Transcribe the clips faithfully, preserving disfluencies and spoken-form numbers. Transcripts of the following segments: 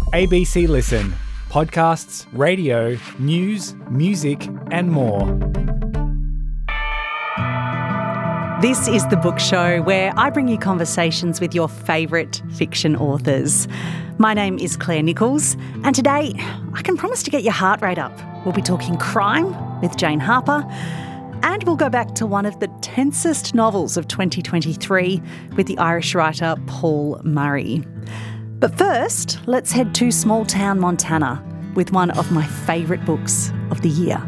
A B C Listen. Podcasts, radio, news, music and more. This is The Book Show, where I bring you conversations with your favourite fiction authors. My name is Claire Nichols, and today I can promise to get your heart rate up. We'll be talking crime with Jane Harper, and we'll go back to one of the tensest novels of twenty twenty-three with the Irish writer Paul Murray. But first, let's head to small town Montana with one of my favourite books of the year.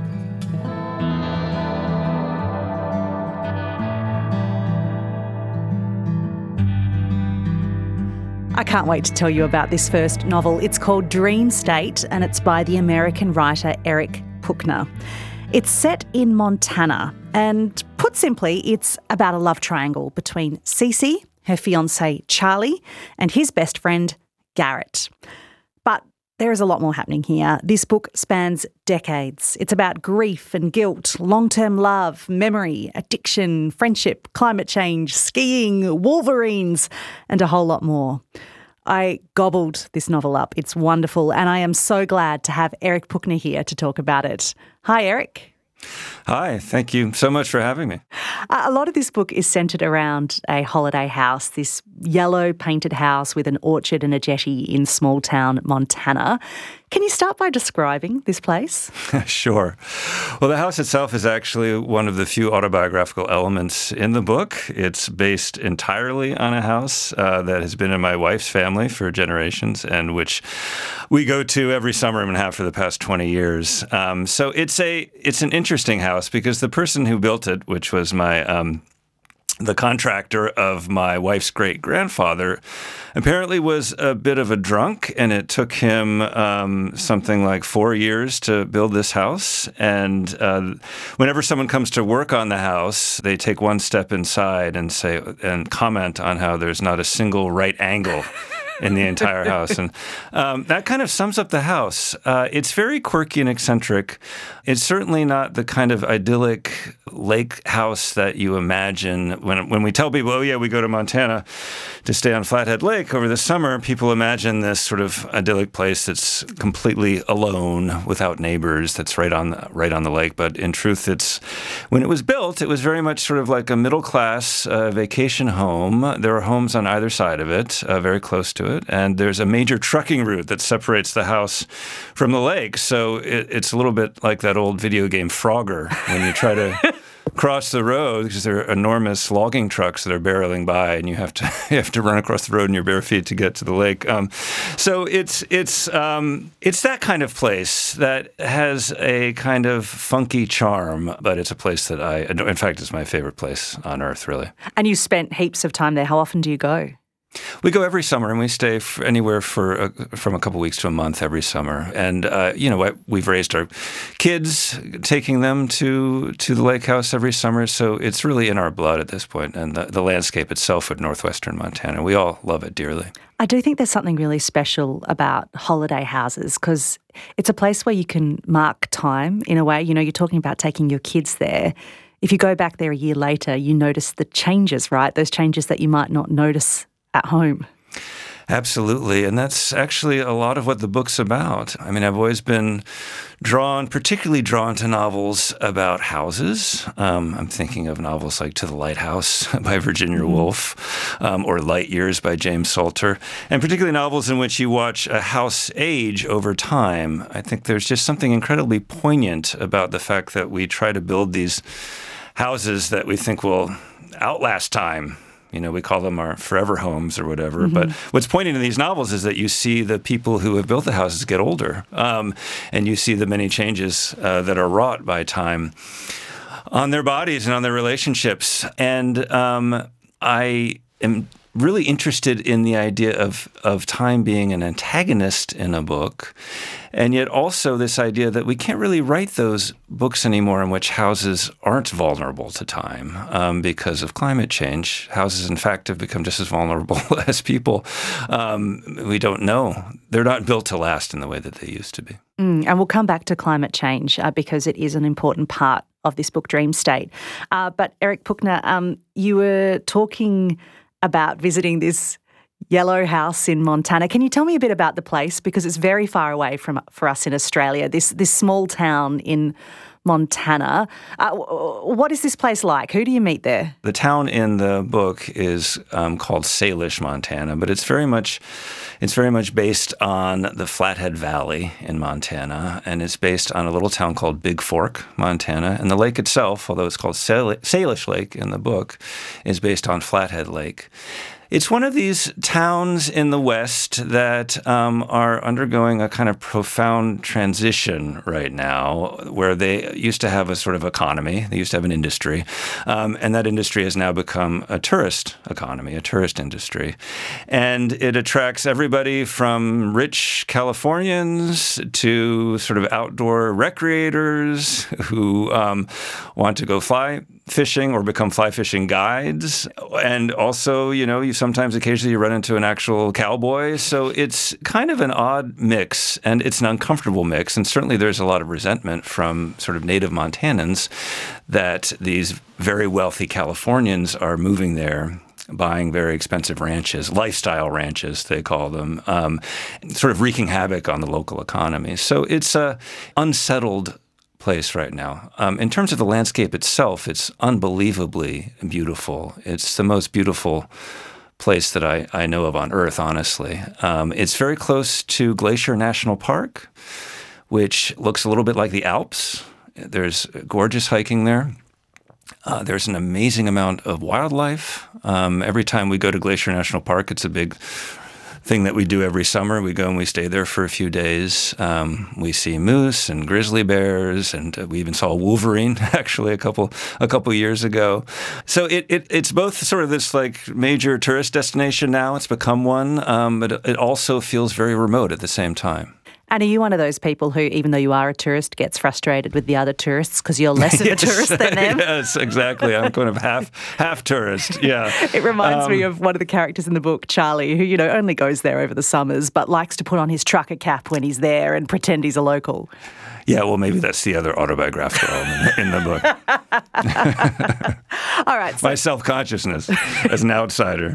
I can't wait to tell you about this first novel. It's called Dream State, and it's by the American writer Eric Puchner. It's set in Montana, and put simply, it's about a love triangle between Cece, her fiancé Charlie, and his best friend Garrett. But there is a lot more happening here. This book spans decades. It's about grief and guilt, long-term love, memory, addiction, friendship, climate change, skiing, wolverines, and a whole lot more. I gobbled this novel up. It's wonderful, and I am so glad to have Eric Puchner here to talk about it. Hi, Eric. Hi, thank you so much for having me. A lot of this book is centred around a holiday house, this yellow painted house with an orchard and a jetty in small town Montana. Can you start by describing this place? Sure. Well, the house itself is actually one of the few autobiographical elements in the book. It's based entirely on a house uh, that has been in my wife's family for generations and which we go to every summer and have for the past twenty years. Um, so it's a it's an interesting house because the person who built it, which was my um, the contractor of my wife's great-grandfather, apparently was a bit of a drunk, and it took him um, something like four years to build this house. And uh, whenever someone comes to work on the house, they take one step inside and say and comment on how there's not a single right angle in the entire house. And um, that kind of sums up the house. Uh, it's very quirky and eccentric. It's certainly not the kind of idyllic lake house that you imagine. When when we tell people, oh, yeah, we go to Montana to stay on Flathead Lake over the summer, people imagine this sort of idyllic place that's completely alone, without neighbors, that's right on the, right on the lake. But in truth, it's when it was built, it was very much sort of like a middle-class uh, vacation home. There are homes on either side of it, uh, very close to it. It, and there's a major trucking route that separates the house from the lake. So it, it's a little bit like that old video game Frogger when you try to cross the road because there are enormous logging trucks that are barreling by, and you have to you have to run across the road in your bare feet to get to the lake. Um, so it's it's um, it's that kind of place that has a kind of funky charm, but it's a place that I, in fact, it's my favorite place on earth, really. And you spent heaps of time there. How often do you go? We go every summer, and we stay f- anywhere for a, from a couple weeks to a month every summer. And uh, you know, we've raised our kids, taking them to to the lake house every summer. So it's really in our blood at this point. And the, the landscape itself of northwestern Montana, we all love it dearly. I do think there's something really special about holiday houses because it's a place where you can mark time in a way. You know, you're talking about taking your kids there. If you go back there a year later, you notice the changes, right? Those changes that you might not notice at home. Absolutely. And that's actually a lot of what the book's about. I mean, I've always been drawn, particularly drawn to novels about houses. Um, I'm thinking of novels like To the Lighthouse by Virginia mm-hmm. Woolf um, or Light Years by James Salter, and particularly novels in which you watch a house age over time. I think there's just something incredibly poignant about the fact that we try to build these houses that we think will outlast time. You know, we call them our forever homes or whatever. Mm-hmm. But what's poignant in these novels is that you see the people who have built the houses get older, um, and you see the many changes uh, that are wrought by time on their bodies and on their relationships. And um, I am really interested in the idea of, of time being an antagonist in a book, and yet also this idea that we can't really write those books anymore in which houses aren't vulnerable to time um, because of climate change. Houses, in fact, have become just as vulnerable as people. Um, we don't know. They're not built to last in the way that they used to be. Mm, and we'll come back to climate change uh, because it is an important part of this book, Dream State. Uh, but Eric Puchner, um, you were talking about visiting this Yellow House in Montana. Can you tell me a bit about the place? Because it's very far away from for us in Australia, this this small town in Montana. Uh, what is this place like? Who do you meet there? The town in the book is um, called Salish, Montana, but it's very much it's very much based on the Flathead Valley in Montana, and it's based on a little town called Big Fork, Montana. And the lake itself, although it's called Sal- Salish Lake in the book, is based on Flathead Lake. It's one of these towns in the West that um, are undergoing a kind of profound transition right now, where they used to have a sort of economy. They used to have an industry, um, and that industry has now become a tourist economy, a tourist industry. And it attracts everybody from rich Californians to sort of outdoor recreators who um, want to go fly fishing or become fly fishing guides. And also, you know, you sometimes occasionally you run into an actual cowboy. So it's kind of an odd mix, and it's an uncomfortable mix. And certainly there's a lot of resentment from sort of native Montanans that these very wealthy Californians are moving there, buying very expensive ranches, lifestyle ranches, they call them, um, sort of wreaking havoc on the local economy. So it's a unsettled place right now. Um, in terms of the landscape itself, it's unbelievably beautiful. It's the most beautiful place that I, I know of on Earth, honestly. Um, it's very close to Glacier National Park, which looks a little bit like the Alps. There's gorgeous hiking there. Uh, there's an amazing amount of wildlife. Um, every time we go to Glacier National Park, it's a big thing that we do every summer. We go and we stay there for a few days. Um, we see moose and grizzly bears, and uh, we even saw a wolverine actually a couple a couple years ago. So it, it it's both sort of this like major tourist destination now. It's become one, um, but it also feels very remote at the same time. And are you one of those people who, even though you are a tourist, gets frustrated with the other tourists because you're less of a yes, tourist than them? Yes, exactly. I'm kind of half half tourist. Yeah. It reminds um, me of one of the characters in the book, Charlie, who, you know, only goes there over the summers but likes to put on his trucker cap when he's there and pretend he's a local. Yeah, well, maybe that's the other autobiographical element in the book. All right. So, my self-consciousness as an outsider.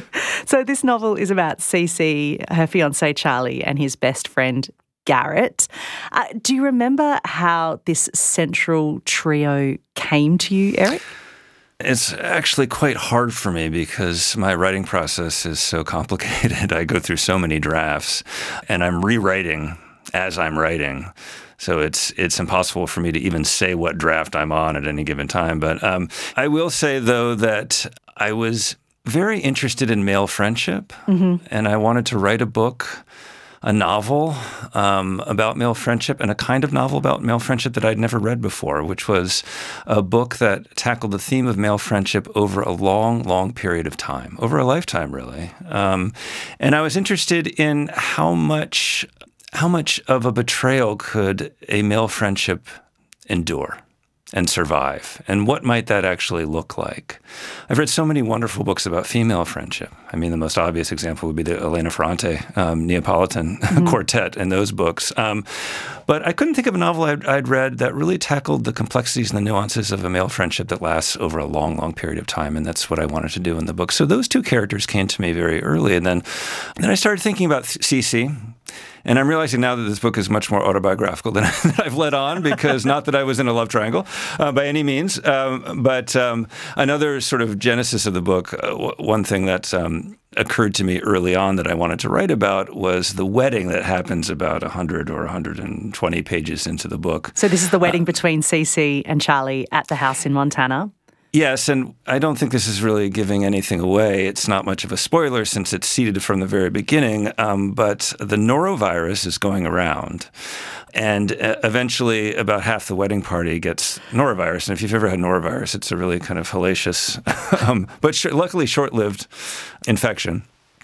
So this novel is about Cece, her fiancé Charlie, and his best friend Garrett. Uh, do you remember how this central trio came to you, Eric? It's actually quite hard for me because my writing process is so complicated. I go through so many drafts, and I'm rewriting as I'm writing. So it's it's impossible for me to even say what draft I'm on at any given time. But um, I will say, though, that I was very interested in male friendship, mm-hmm. and I wanted to write a book, a novel um, about male friendship, and a kind of novel about male friendship that I'd never read before, which was a book that tackled the theme of male friendship over a long, long period of time, over a lifetime, really. Um, and I was interested in how much... How much of a betrayal could a male friendship endure and survive? And what might that actually look like? I've read so many wonderful books about female friendship. I mean, the most obvious example would be the Elena Ferrante um, Neapolitan mm-hmm. Quartet and those books. Um, but I couldn't think of a novel I'd, I'd read that really tackled the complexities and the nuances of a male friendship that lasts over a long, long period of time. And that's what I wanted to do in the book. So those two characters came to me very early. And then, and then I started thinking about Cece. And I'm realizing now that this book is much more autobiographical than, than I've let on, because not that I was in a love triangle uh, by any means, um, but um, another sort of genesis of the book, uh, w- one thing that um, occurred to me early on that I wanted to write about was the wedding that happens about one hundred or one hundred twenty pages into the book. So this is the wedding uh, between Cece and Charlie at the house in Montana? Yes, and I don't think this is really giving anything away. It's not much of a spoiler since it's seeded from the very beginning, um, but the norovirus is going around. And uh, eventually about half the wedding party gets norovirus. And if you've ever had norovirus, it's a really kind of hellacious, um, but sh- luckily short-lived infection.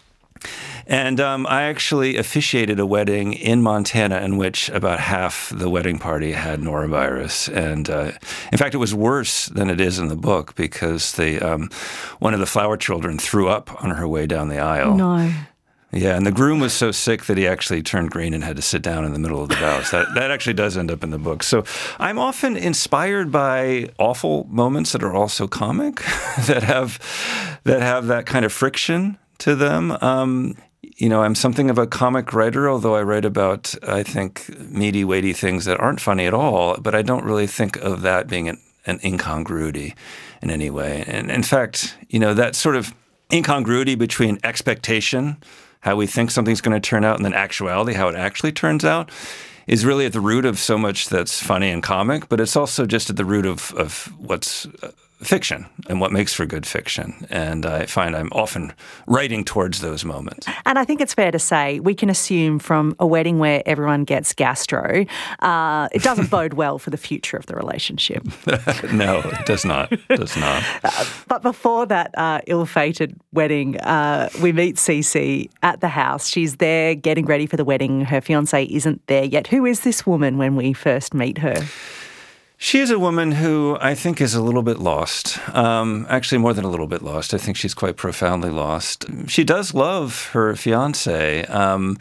And um, I actually officiated a wedding in Montana in which about half the wedding party had norovirus. And uh, in fact, it was worse than it is in the book because the um, one of the flower children threw up on her way down the aisle. No. Yeah, and the groom was so sick that he actually turned green and had to sit down in the middle of the vows. That that actually does end up in the book. So I'm often inspired by awful moments that are also comic, that have that have that kind of friction to them. Um, you know, I'm something of a comic writer, although I write about, I think, meaty, weighty things that aren't funny at all. But I don't really think of that being an, an incongruity in any way. And in fact, you know, that sort of incongruity between expectation, how we think something's going to turn out, and then actuality, how it actually turns out, is really at the root of so much that's funny and comic, but it's also just at the root of, of what's uh, fiction and what makes for good fiction. And I find I'm often writing towards those moments. And I think it's fair to say we can assume from a wedding where everyone gets gastro, uh, it doesn't bode well for the future of the relationship. No, it does not. It does not. Uh, but before that uh, ill-fated wedding, uh, we meet Cece at the house. She's there getting ready for the wedding. Her fiancé isn't there yet. Who is this woman when we first meet her? She is a woman who I think is a little bit lost. Um, actually, more than a little bit lost. I think she's quite profoundly lost. She does love her fiancé. Um,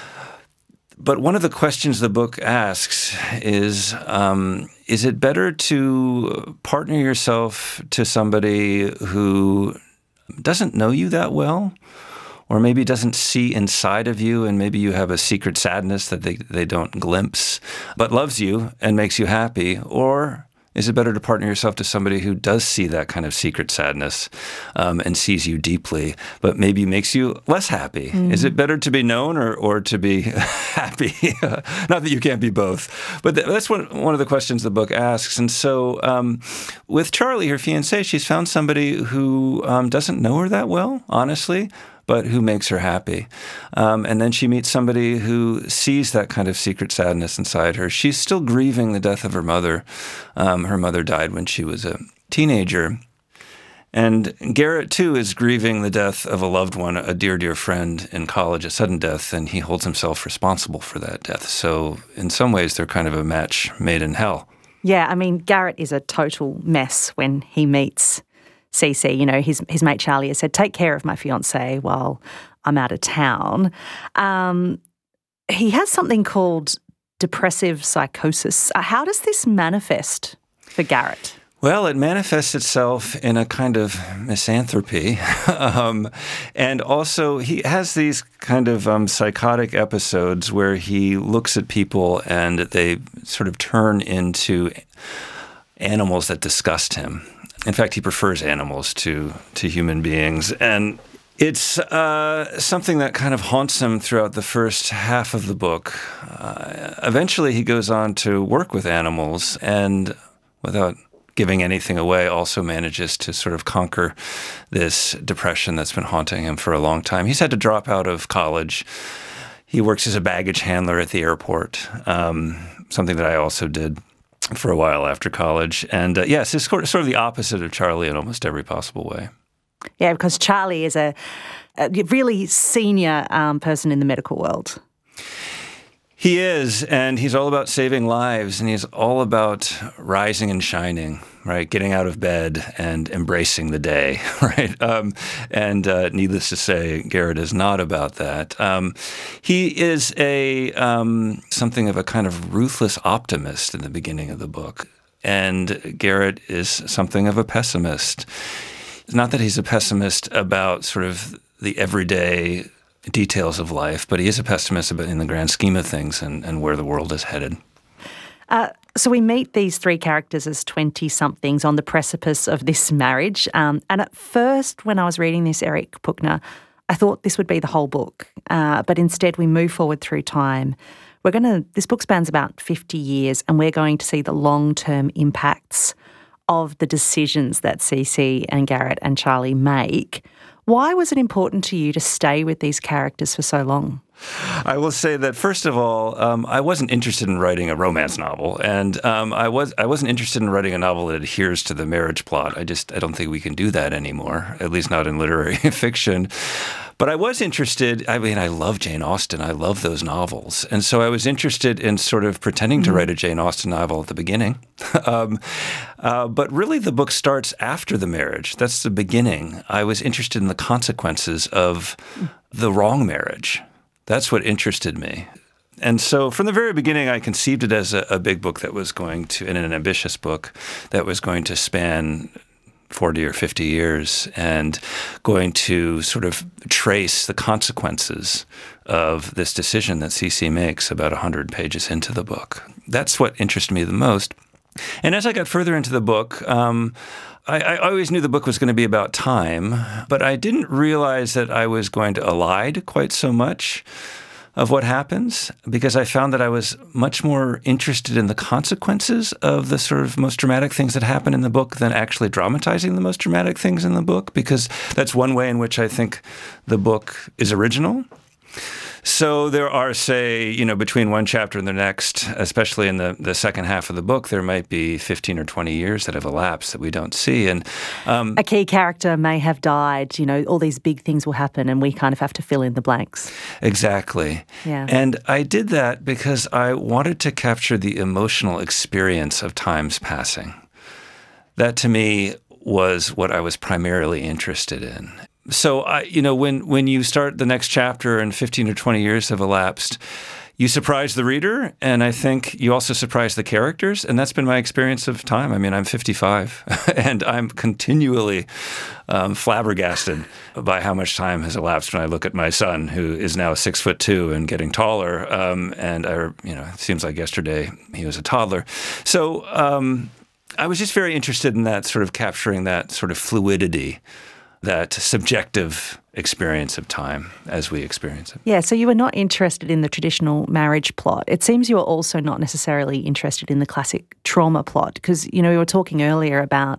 but one of the questions the book asks is, um, is it better to partner yourself to somebody who doesn't know you that well? Or maybe doesn't see inside of you, and maybe you have a secret sadness that they, they don't glimpse, but loves you and makes you happy? Or is it better to partner yourself to somebody who does see that kind of secret sadness um, and sees you deeply, but maybe makes you less happy? Mm. Is it better to be known or, or to be happy? Not that you can't be both, but th- that's one, one of the questions the book asks. And so um, with Charlie, her fiancé, she's found somebody who um, doesn't know her that well, honestly, but who makes her happy. Um, and then she meets somebody who sees that kind of secret sadness inside her. She's still grieving the death of her mother. Um, her mother died when she was a teenager. And Garrett, too, is grieving the death of a loved one, a dear, dear friend in college, a sudden death, and he holds himself responsible for that death. So in some ways, they're kind of a match made in hell. Yeah, I mean, Garrett is a total mess when he meets Cece. You know, his his mate Charlie has said, take care of my fiancé while I'm out of town. Um, he has something called depressive psychosis. Uh, how does this manifest for Garrett? Well, it manifests itself in a kind of misanthropy. um, and also he has these kind of um, psychotic episodes where he looks at people and they sort of turn into animals that disgust him. In fact, he prefers animals to, to human beings. And it's uh, something that kind of haunts him throughout the first half of the book. Uh, eventually, he goes on to work with animals and, without giving anything away, also manages to sort of conquer this depression that's been haunting him for a long time. He's had to drop out of college. He works as a baggage handler at the airport, um, something that I also did for a while after college. And uh, yes, it's sort of the opposite of Charlie in almost every possible way. Yeah, because Charlie is a, a really senior um, person in the medical world. He is, and he's all about saving lives, and he's all about rising and shining, right? Getting out of bed and embracing the day, right? Um, and uh, needless to say, Garrett is not about that. Um, he is a um, something of a kind of ruthless optimist in the beginning of the book, and Garrett is something of a pessimist. It's not that he's a pessimist about sort of the everyday details of life, but he is a pessimist about in the grand scheme of things and, and where the world is headed. Uh, so we meet these three characters as twenty-somethings on the precipice of this marriage. Um, and at first, when I was reading this, Eric Puchner, I thought this would be the whole book. Uh, but instead, we move forward through time. We're going to, this book spans about fifty years, and we're going to see the long-term impacts of the decisions that Cece and Garrett and Charlie make. Why was it important to you to stay with these characters for so long? I will say that, first of all, um, I wasn't interested in writing a romance novel, and um, I was I wasn't interested in writing a novel that adheres to the marriage plot. I just I don't think we can do that anymore, at least not in literary fiction. But I was interested, I mean, I love Jane Austen. I love those novels. And so I was interested in sort of pretending to write a Jane Austen novel at the beginning. um, uh, but really the book starts after the marriage. That's the beginning. I was interested in the consequences of the wrong marriage. That's what interested me. And so from the very beginning, I conceived it as a, a big book that was going to, and an ambitious book that was going to span forty or fifty years and going to sort of trace the consequences of this decision that Cece makes about one hundred pages into the book. That's what interested me the most. And as I got further into the book, um, I, I always knew the book was going to be about time, but I didn't realize that I was going to elide quite so much of what happens, because I found that I was much more interested in the consequences of the sort of most dramatic things that happen in the book than actually dramatizing the most dramatic things in the book, because that's one way in which I think the book is original. So there are, say, you know, between one chapter and the next, especially in the, the second half of the book, there might be fifteen or twenty years that have elapsed that we don't see. And um, a key character may have died, you know, all these big things will happen and we kind of have to fill in the blanks. Exactly. Yeah. And I did that because I wanted to capture the emotional experience of time's passing. That, to me, was what I was primarily interested in. So, I, you know, when, when you start the next chapter and fifteen or twenty years have elapsed, you surprise the reader, and I think you also surprise the characters, and that's been my experience of time. I mean, I'm fifty-five, and I'm continually um, flabbergasted by how much time has elapsed when I look at my son, who is now six foot two and getting taller, um, and I, you know, it seems like yesterday he was a toddler. So um, I was just very interested in that, sort of capturing that sort of fluidity, that subjective experience of time as we experience it. Yeah, so you were not interested in the traditional marriage plot. It seems you were also not necessarily interested in the classic trauma plot because, you know, we were talking earlier about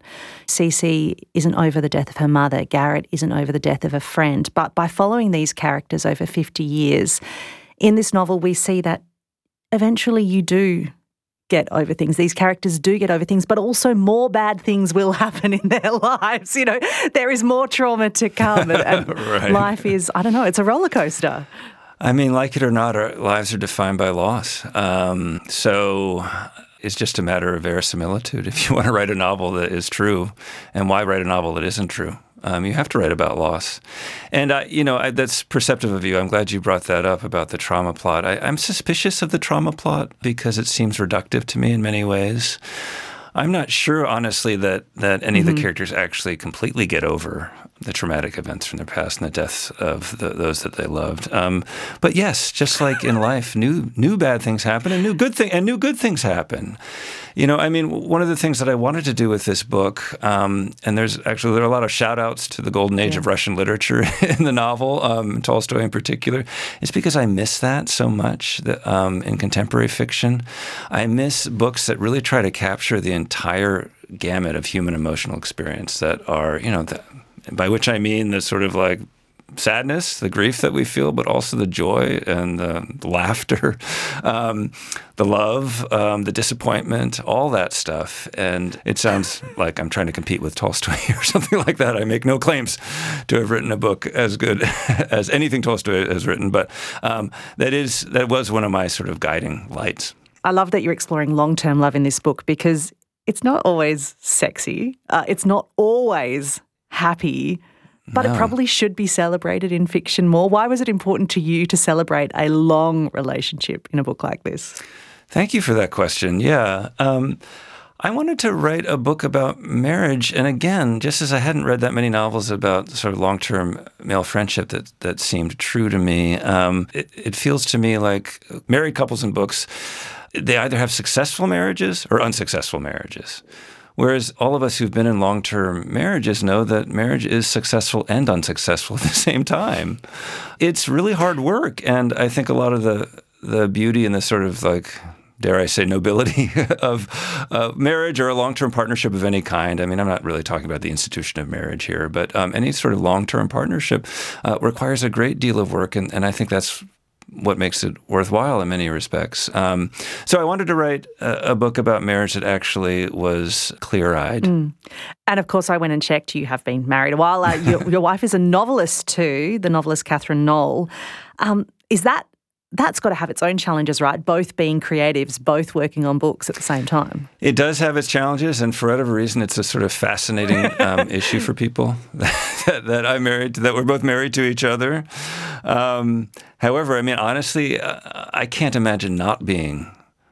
Cece isn't over the death of her mother, Garrett isn't over the death of a friend. But by following these characters over fifty years, in this novel we see that eventually you do get over things. These characters do get over things, but also more bad things will happen in their lives. You know, there is more trauma to come, and, and right. Life is, I don't know, it's a roller coaster. I mean, like it or not, our lives are defined by loss. Um, so it's just a matter of verisimilitude. If you want to write a novel that is true, and why write a novel that isn't true? Um, you have to write about loss. And, I, you know, I, that's perceptive of you. I'm glad you brought that up about the trauma plot. I, I'm suspicious of the trauma plot because it seems reductive to me in many ways. I'm not sure, honestly, that, that any mm-hmm. of the characters actually completely get over the traumatic events from their past and the deaths of the, those that they loved. Um, but yes, just like in life, new new bad things happen and new good thing and new good things happen. You know, I mean, one of the things that I wanted to do with this book, um, and there's actually there are a lot of shout outs to the golden age yeah. of Russian literature in the novel, um, Tolstoy in particular, is because I miss that so much that, um, in contemporary fiction. I miss books that really try to capture the entire gamut of human emotional experience that are, you know, the, by which I mean the sort of like sadness, the grief that we feel, but also the joy and the laughter, um, the love, um, the disappointment, all that stuff. And it sounds like I'm trying to compete with Tolstoy or something like that. I make no claims to have written a book as good as anything Tolstoy has written, but um, that is that was one of my sort of guiding lights. I love that you're exploring long-term love in this book because it's not always sexy. Uh, it's not always happy, but no. It probably should be celebrated in fiction more. Why was it important to you to celebrate a long relationship in a book like this? Thank you for that question. Yeah. Um, I wanted to write a book about marriage. And again, just as I hadn't read that many novels about sort of long-term male friendship that, that seemed true to me, um, it, it feels to me like married couples in books, they either have successful marriages or unsuccessful marriages. Whereas all of us who've been in long-term marriages know that marriage is successful and unsuccessful at the same time. It's really hard work, and I think a lot of the the beauty and the sort of like, dare I say, nobility of uh, marriage or a long-term partnership of any kind. I mean, I'm not really talking about the institution of marriage here, but um, any sort of long-term partnership uh, requires a great deal of work, and, and I think that's what makes it worthwhile in many respects. Um, so I wanted to write a, a book about marriage that actually was clear-eyed. Mm. And of course, I went and checked. You have been married a while. Uh, your, your wife is a novelist too, the novelist Catherine Knoll. Um, is that That's got to have its own challenges, right? Both being creatives, both working on books at the same time. It does have its challenges, and for whatever reason, it's a sort of fascinating um, issue for people that, that I'm married to, that we're both married to each other. Um, however, I mean, honestly, uh, I can't imagine not being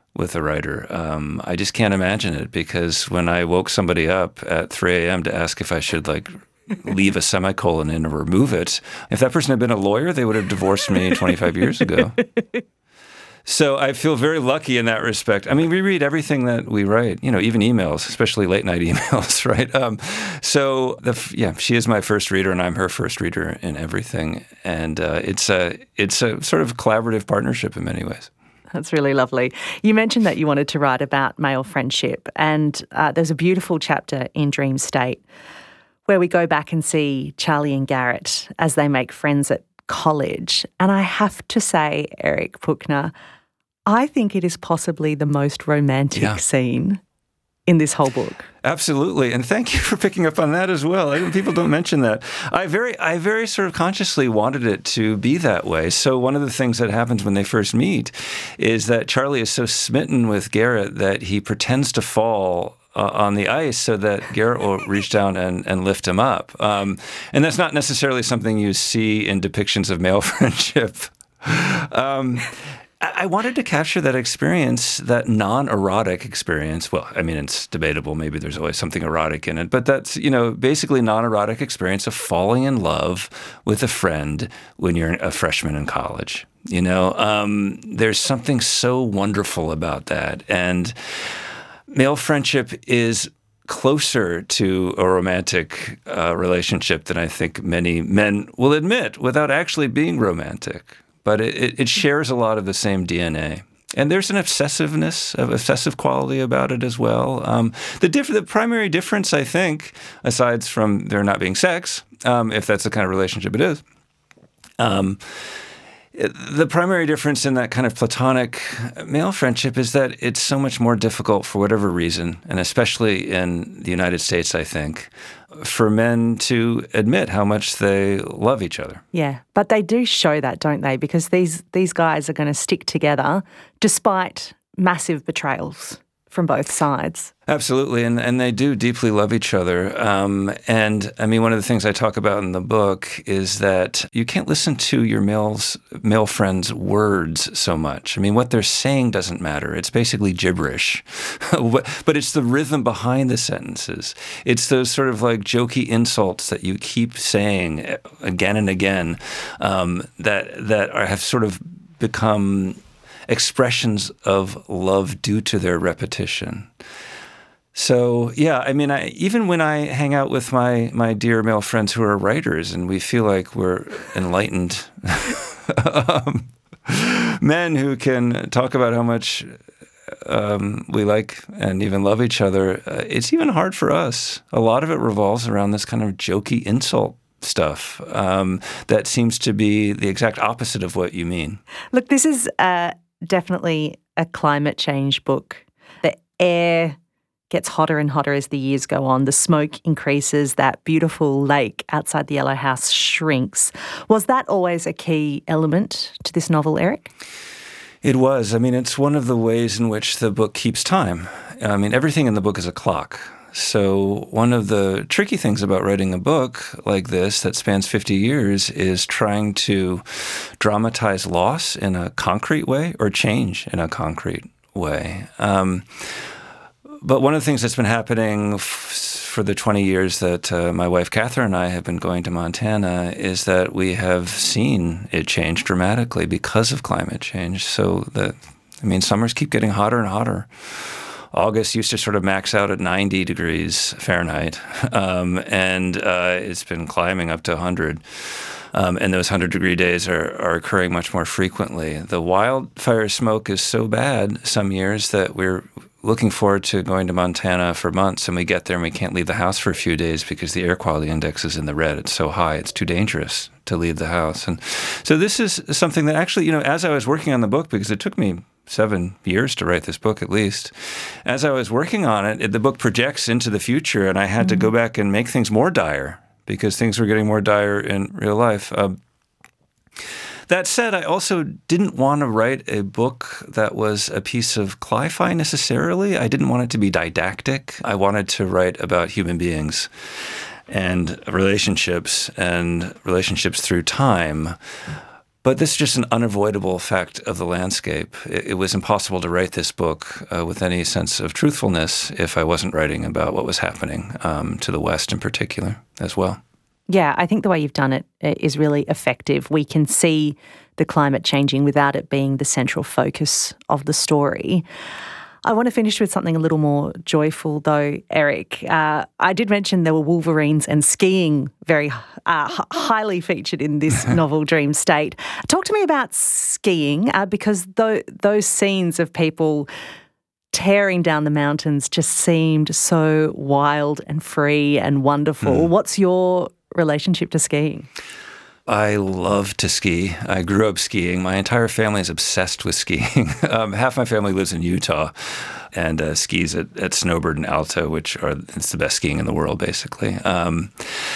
with a writer. Um, I just can't imagine it, because when I woke somebody up at three a.m. to ask if I should like leave a semicolon in or remove it, if that person had been a lawyer, they would have divorced me twenty-five years ago. So I feel very lucky in that respect. I mean, we read everything that we write, you know, even emails, especially late night emails, right? Um, so, the, yeah, she is my first reader, and I'm her first reader in everything. And uh, it's a it's a sort of collaborative partnership in many ways. That's really lovely. You mentioned that you wanted to write about male friendship, and uh, there's a beautiful chapter in Dream State where we go back and see Charlie and Garrett as they make friends at college. And I have to say, Eric Puchner, I think it is possibly the most romantic yeah. scene in this whole book. Absolutely, and thank you for picking up on that as well. I, people don't mention that. I very, I very sort of consciously wanted it to be that way. So one of the things that happens when they first meet is that Charlie is so smitten with Garrett that he pretends to fall Uh, on the ice so that Garrett will reach down and, and lift him up. Um, and that's not necessarily something you see in depictions of male friendship. Um, I, I wanted to capture that experience, that non-erotic experience. Well, I mean, it's debatable. Maybe there's always something erotic in it. But that's, you know, basically non-erotic experience of falling in love with a friend when you're a freshman in college. You know, um, there's something so wonderful about that. And male friendship is closer to a romantic uh, relationship than I think many men will admit without actually being romantic. But it, it shares a lot of the same D N A. And there's an obsessiveness, an obsessive quality about it as well. Um, the, diff- the primary difference, I think, aside from there not being sex, um, if that's the kind of relationship it is, um, the primary difference in that kind of platonic male friendship is that it's so much more difficult for whatever reason, and especially in the United States, I think, for men to admit how much they love each other. Yeah, but they do show that, don't they? Because these, these guys are going to stick together despite massive betrayals from both sides. Absolutely, and, and they do deeply love each other. Um, and, I mean, one of the things I talk about in the book is that you can't listen to your male's, male friends' words so much. I mean, what they're saying doesn't matter. It's basically gibberish. But it's the rhythm behind the sentences. It's those sort of like jokey insults that you keep saying again and again um, that, that are, have sort of become expressions of love due to their repetition. So, yeah, I mean, I, even when I hang out with my, my dear male friends who are writers and we feel like we're enlightened um, men who can talk about how much um, we like and even love each other, uh, it's even hard for us. A lot of it revolves around this kind of jokey insult stuff um, that seems to be the exact opposite of what you mean. Look, this is uh, definitely a climate change book. The air gets hotter and hotter as the years go on. The smoke increases. That beautiful lake outside the Yellow House shrinks. Was that always a key element to this novel, Eric? It was. I mean, it's one of the ways in which the book keeps time. I mean, everything in the book is a clock. So one of the tricky things about writing a book like this that spans fifty years is trying to dramatize loss in a concrete way or change in a concrete way. Um, but one of the things that's been happening f- for the twenty years that uh, my wife Catherine and I have been going to Montana is that we have seen it change dramatically because of climate change. So that, I mean, summers keep getting hotter and hotter. August used to sort of max out at ninety degrees Fahrenheit, um, and uh, it's been climbing up to one hundred. Um, and those one hundred degree days are, are occurring much more frequently. The wildfire smoke is so bad some years that we're looking forward to going to Montana for months, and we get there and we can't leave the house for a few days because the air quality index is in the red. It's so high, it's too dangerous to leave the house. And so this is something that actually, you know, as I was working on the book, because it took me seven years to write this book at least, as I was working on it, it the book projects into the future, and I had mm-hmm. to go back and make things more dire because things were getting more dire in real life. Uh, That said, I also didn't want to write a book that was a piece of cli-fi necessarily. I didn't want it to be didactic. I wanted to write about human beings and relationships and relationships through time. But this is just an unavoidable fact of the landscape. It, it was impossible to write this book uh, with any sense of truthfulness if I wasn't writing about what was happening um, to the West in particular as well. Yeah, I think the way you've done it is really effective. We can see the climate changing without it being the central focus of the story. I want to finish with something a little more joyful, though, Eric. Uh, I did mention there were wolverines and skiing very uh, h- highly featured in this novel, Dream State. Talk to me about skiing, uh, because th- those scenes of people tearing down the mountains just seemed so wild and free and wonderful. Mm. What's your relationship to skiing? I love to ski. I grew up skiing. My entire family is obsessed with skiing. um, half my family lives in Utah and uh, skis at, at Snowbird and Alto, which are it's the best skiing in the world, basically. Um,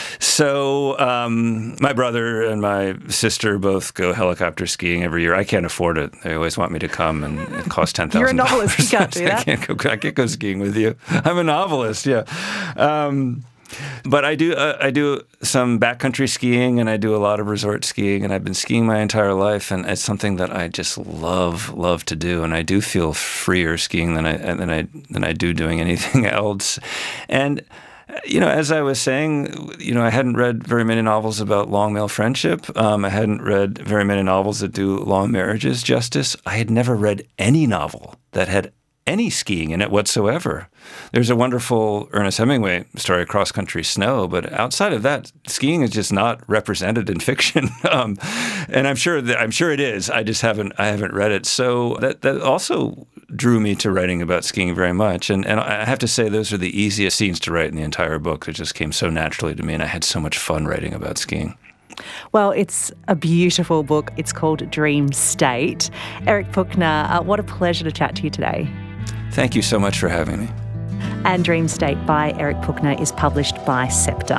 so um, my brother and my sister both go helicopter skiing every year. I can't afford it. They always want me to come, and it costs ten thousand dollars. You're a novelist. You can't do that. I can't go, I can't go skiing with you. I'm a novelist, yeah. Um, But I do uh, I do some backcountry skiing, and I do a lot of resort skiing, and I've been skiing my entire life, and it's something that I just love love to do, and I do feel freer skiing than I than I than I do doing anything else. And you know, as I was saying, you know, I hadn't read very many novels about long male friendship. Um, I hadn't read very many novels that do long marriages justice. I had never read any novel that had any skiing in it whatsoever. There's a wonderful Ernest Hemingway story, Cross Country Snow, but outside of that, skiing is just not represented in fiction. um, and I'm sure that I'm sure it is. I just haven't I haven't read it. So that that also drew me to writing about skiing very much. And and I have to say, those are the easiest scenes to write in the entire book. It just came so naturally to me, and I had so much fun writing about skiing. Well, it's a beautiful book. It's called Dream State. Eric Puchner, uh, what a pleasure to chat to you today. Thank you so much for having me. And Dream State by Eric Puchner is published by Scepter.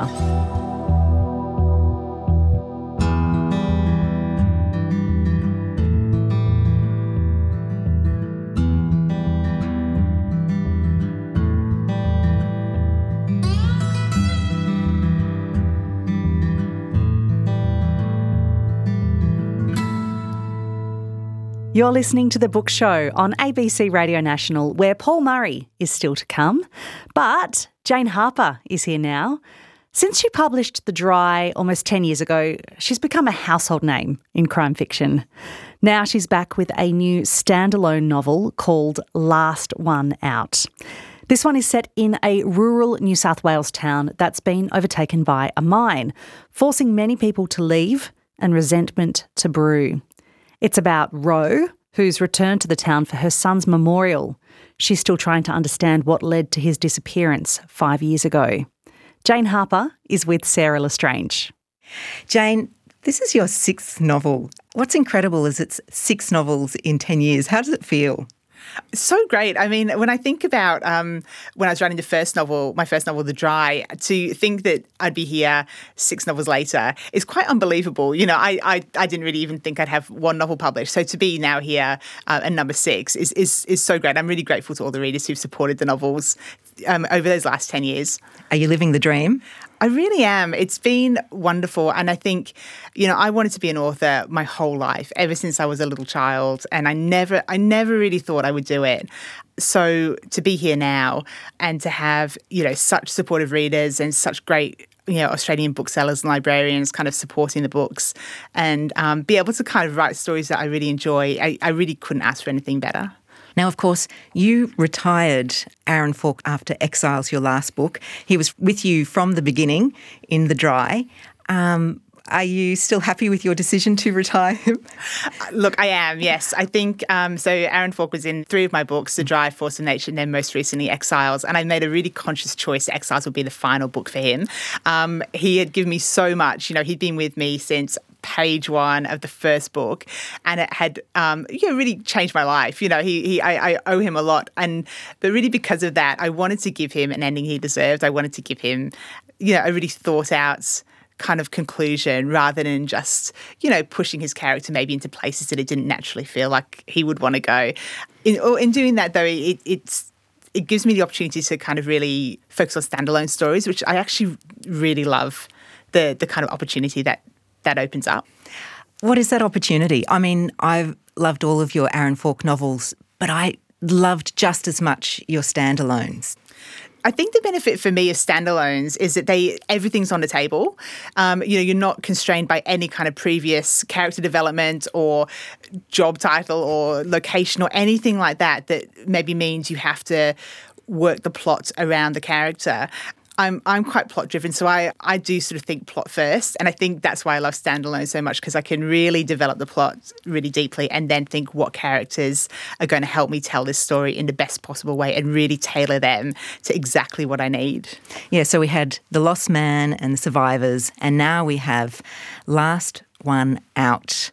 You're listening to The Book Show on A B C Radio National, where Paul Murray is still to come. But Jane Harper is here now. Since she published The Dry almost ten years ago, she's become a household name in crime fiction. Now she's back with a new standalone novel called Last One Out. This one is set in a rural New South Wales town that's been overtaken by a mine, forcing many people to leave and resentment to brew. It's about Ro, who's returned to the town for her son's memorial. She's still trying to understand what led to his disappearance five years ago. Jane Harper is with Sarah Lestrange. Jane, this is your sixth novel. What's incredible is it's six novels in ten years. How does it feel? So great. I mean, when I think about um, when I was writing the first novel, my first novel, The Dry, to think that I'd be here six novels later is quite unbelievable. You know, I I, I didn't really even think I'd have one novel published. So to be now here uh, at number six is, is is so great. I'm really grateful to all the readers who've supported the novels um, over those last ten years. Are you living the dream? I really am. It's been wonderful. And I think, you know, I wanted to be an author my whole life, ever since I was a little child. And I never, I never really thought I would do it. So to be here now and to have, you know, such supportive readers and such great, you know, Australian booksellers and librarians kind of supporting the books and um, be able to kind of write stories that I really enjoy, I, I really couldn't ask for anything better. Now, of course, you retired Aaron Falk after Exiles, your last book. He was with you from the beginning in The Dry. Um, are you still happy with your decision to retire him? Look, I am, yes. I think, um, so Aaron Falk was in three of my books, The Dry, Force of Nature, and then most recently Exiles, and I made a really conscious choice that Exiles would be the final book for him. Um, he had given me so much. You know, he'd been with me since page one of the first book, and it had um, you know, really changed my life. You know, he, he I, I owe him a lot, and but really because of that, I wanted to give him an ending he deserved. I wanted to give him, you know, a really thought out kind of conclusion rather than just, you know, pushing his character maybe into places that it didn't naturally feel like he would want to go. In, in doing that, though, it, it's it gives me the opportunity to kind of really focus on standalone stories, which I actually really love. The the kind of opportunity that that opens up. What is that opportunity? I mean, I've loved all of your Aaron Falk novels, but I loved just as much your standalones. I think the benefit for me of standalones is that they everything's on the table. Um, you know, you're not constrained by any kind of previous character development or job title or location or anything like that that maybe means you have to work the plot around the character. I'm I'm quite plot driven, so I, I do sort of think plot first, and I think that's why I love standalone so much, because I can really develop the plot really deeply and then think what characters are going to help me tell this story in the best possible way and really tailor them to exactly what I need. Yeah, so we had The Lost Man and The Survivors, and now we have Last One Out.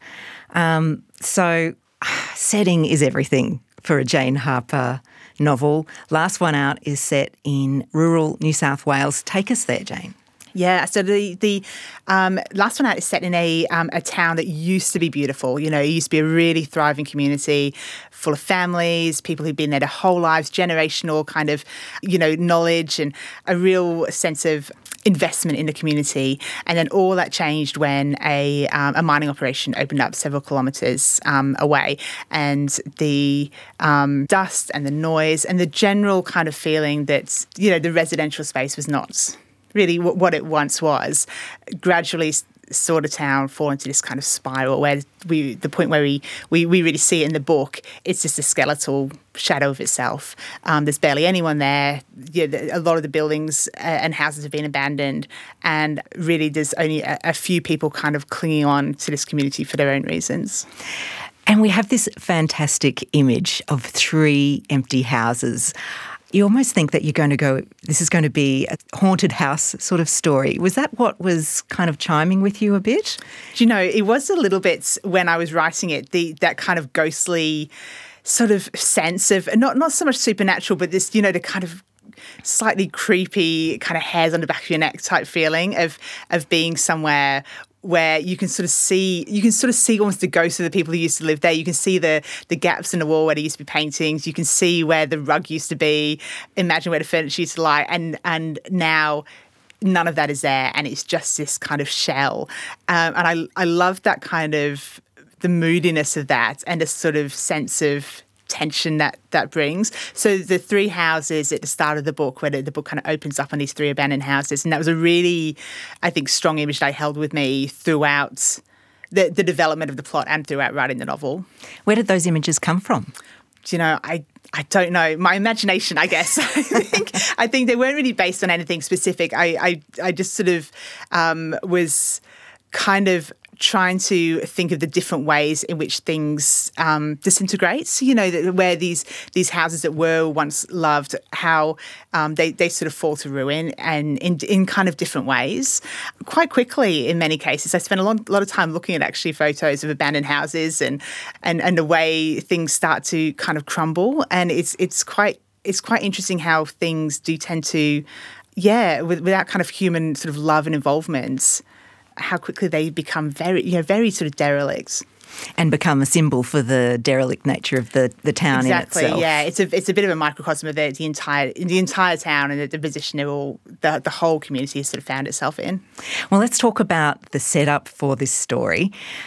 Um, so setting is everything for a Jane Harper novel. Last One Out is set in rural New South Wales. Take us there, Jane. Yeah, so the the um, Last One Out is set in a um, a town that used to be beautiful. You know, it used to be a really thriving community full of families, people who'd been there their whole lives, generational kind of, you know, knowledge and a real sense of investment in the community. And then all that changed when a um, a mining operation opened up several kilometres um, away, and the um, dust and the noise and the general kind of feeling that, you know, the residential space was not really what it once was, gradually saw the town fall into this kind of spiral where we, the point where we, we, we really see it in the book, it's just a skeletal shadow of itself. Um, there's barely anyone there. You know, a lot of the buildings and houses have been abandoned, and really there's only a, a few people kind of clinging on to this community for their own reasons. And we have this fantastic image of three empty houses. You almost think that you're going to go, this is going to be a haunted house sort of story. Was that what was kind of chiming with you a bit? Do you know, it was a little bit when I was writing it, the that kind of ghostly sort of sense of, not, not so much supernatural, but this, you know, the kind of slightly creepy kind of hairs on the back of your neck type feeling of of being somewhere where you can sort of see, you can sort of see almost the ghosts of the people who used to live there. You can see the the gaps in the wall where there used to be paintings. You can see where the rug used to be. Imagine where the furniture used to lie. And and now none of that is there, and it's just this kind of shell. Um, and I I love that kind of, the moodiness of that and a sort of sense of tension that that brings. So the three houses at the start of the book, where the, the book kind of opens up on these three abandoned houses, and that was a really, I think, strong image that I held with me throughout the, the development of the plot and throughout writing the novel. Where did those images come from? Do you know, I I don't know. My imagination, I guess. I think I think they weren't really based on anything specific. I I, I just sort of um, was kind of trying to think of the different ways in which things um, disintegrate. So, you know, where these these houses that were once loved, how um, they, they sort of fall to ruin, and in in kind of different ways. Quite quickly in many cases. I spent a lot, lot of time looking at actually photos of abandoned houses and, and, and the way things start to kind of crumble. And it's it's quite it's quite interesting how things do tend to, yeah, with, without kind of human sort of love and involvement, how quickly they become very, you know, very sort of derelict. And become a symbol for the derelict nature of the, the town exactly, in itself. Yeah, it's a it's a bit of a microcosm of the, the entire the entire town and the, the position it all the the whole community has sort of found itself in. Well, let's talk about the setup for this story.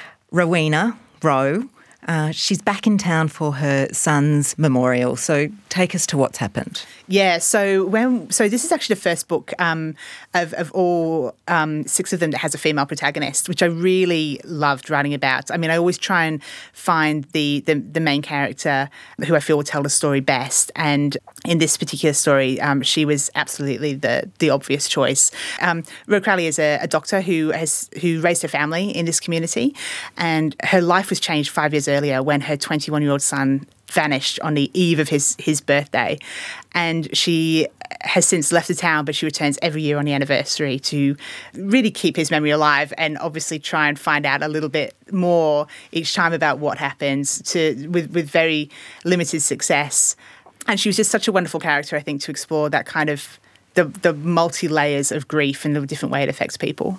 Rowena, Row, uh, she's back in town for her son's memorial. So take us to what's happened. Yeah, so when so this is actually the first book um, of of all um, six of them that has a female protagonist, which I really loved writing about. I mean, I always try and find the the, the main character who I feel will tell the story best, and in this particular story, um, she was absolutely the the obvious choice. Um, Ro Crowley is a, a doctor who has who raised her family in this community, and her life was changed five years earlier when her twenty-one-year-old son vanished on the eve of his his birthday. And she has since left the town, but she returns every year on the anniversary to really keep his memory alive and obviously try and find out a little bit more each time about what happens, to with, with very limited success. And she was just such a wonderful character, I think, to explore that kind of the, the multi-layers of grief and the different way it affects people.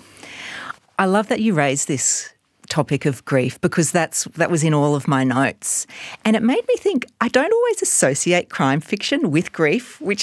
I love that you raised this topic of grief, because that's that was in all of my notes. And it made me think, I don't always associate crime fiction with grief, which is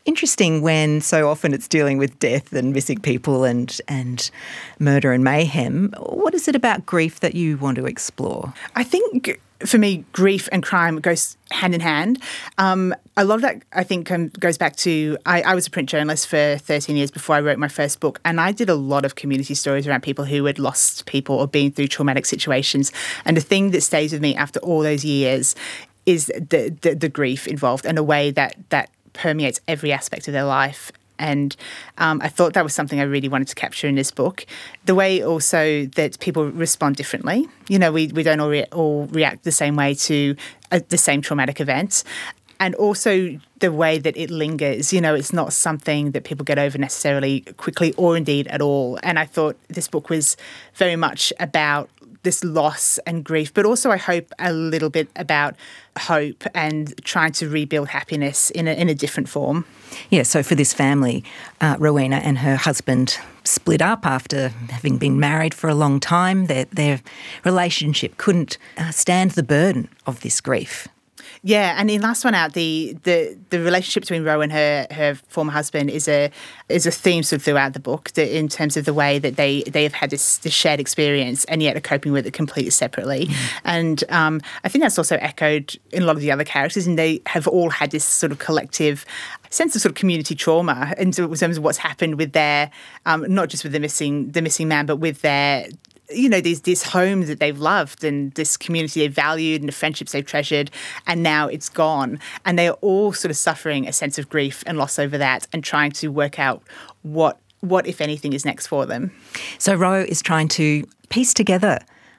interesting when so often it's dealing with death and missing people and and murder and mayhem. What is it about grief that you want to explore? I think for me, grief and crime goes hand in hand. Um, a lot of that, I think, um, goes back to I, I was a print journalist for thirteen years before I wrote my first book, and I did a lot of community stories around people who had lost people or been through traumatic situations. And the thing that stays with me after all those years is the the, the grief involved and the way that that permeates every aspect of their life. And um, I thought that was something I really wanted to capture in this book. The way also that people respond differently. You know, we, we don't all, re- all react the same way to uh, the same traumatic events. And also the way that it lingers. You know, it's not something that people get over necessarily quickly or indeed at all. And I thought this book was very much about this loss and grief, but also I hope a little bit about hope and trying to rebuild happiness in a, in a different form. Yeah, so for this family, uh, Rowena and her husband split up after having been married for a long time. Their, their relationship couldn't uh, stand the burden of this grief. Yeah, and in Last One Out, the, the, the relationship between Ro and her her former husband is a is a theme sort of throughout the book, the, in terms of the way that they, they have had this, this shared experience and yet are coping with it completely separately. Mm. And um, I think that's also echoed in a lot of the other characters, and they have all had this sort of collective sense of sort of community trauma in terms of what's happened with their, um, not just with the missing the missing man, but with their, you know, these this home that they've loved and this community they've valued and the friendships they've treasured, and now it's gone. And they are all sort of suffering a sense of grief and loss over that and trying to work out what, what if anything, is next for them. So Ro is trying to piece together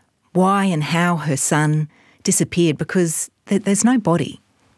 why and how her son disappeared, because th- there's no body.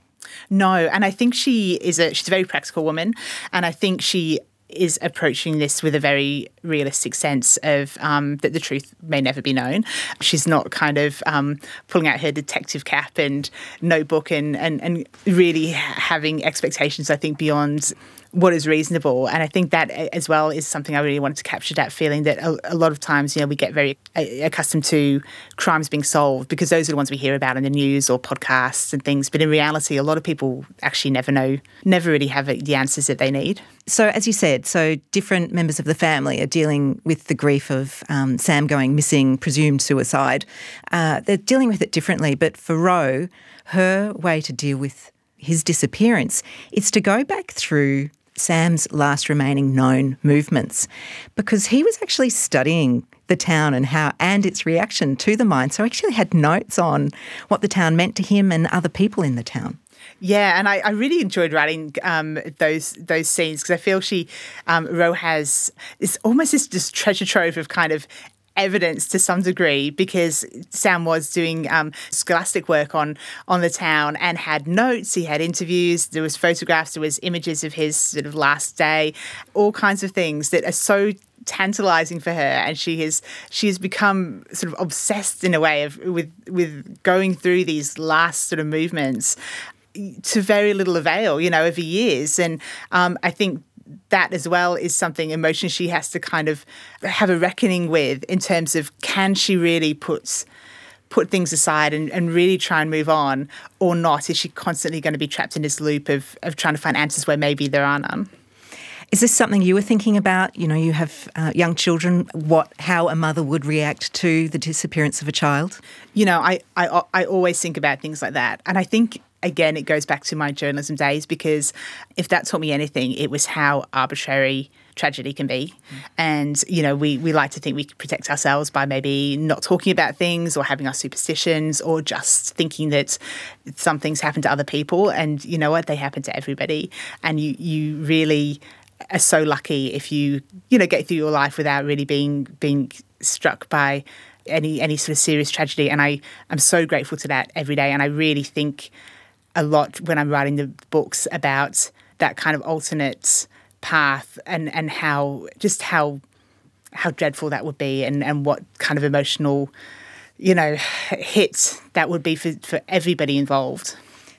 No, and I think she is a she's a very practical woman, and I think she is approaching this with a very realistic sense of um, that the truth may never be known. She's not kind of um, pulling out her detective cap and notebook and, and, and really having expectations, I think, beyond what is reasonable. And I think that as well is something I really wanted to capture, that feeling that a, a lot of times, you know, we get very accustomed to crimes being solved because those are the ones we hear about in the news or podcasts and things. But in reality, a lot of people actually never know, never really have the answers that they need. So as you said, so different members of the family are dealing with the grief of um, Sam going missing, presumed suicide. Uh, they're dealing with it differently. But for Ro, her way to deal with his disappearance is to go back through Sam's last remaining known movements, because he was actually studying the town and how and its reaction to the mine. So he actually had notes on what the town meant to him and other people in the town. Yeah, and I, I really enjoyed writing um, those those scenes because I feel she, um, Ro has it's almost this just treasure trove of kind of evidence to some degree, because Sam was doing um, scholastic work on on the town and had notes, he had interviews, there was photographs, there was images of his sort of last day, all kinds of things that are so tantalizing for her, and she has she has become sort of obsessed in a way of with with going through these last sort of movements to very little avail, you know, over years. And um, I think that as well is something emotionally she has to kind of have a reckoning with, in terms of can she really put put things aside and, and really try and move on, or not? Is she constantly going to be trapped in this loop of, of trying to find answers where maybe there are none? Is this something you were thinking about? You know, you have uh, young children, what, how a mother would react to the disappearance of a child? You know, I, I, I always think about things like that. And I think, again, it goes back to my journalism days, because if that taught me anything, it was how arbitrary tragedy can be. Mm. And, you know, we, we like to think we can protect ourselves by maybe not talking about things or having our superstitions or just thinking that some things happen to other people. And you know what? They happen to everybody. And you, you really are so lucky if you, you know, get through your life without really being being struck by any any sort of serious tragedy. And I, I'm so grateful to that every day. And I really think a lot when I'm writing the books about that kind of alternate path and, and how just how how dreadful that would be, and, and what kind of emotional, you know, hit that would be for, for everybody involved.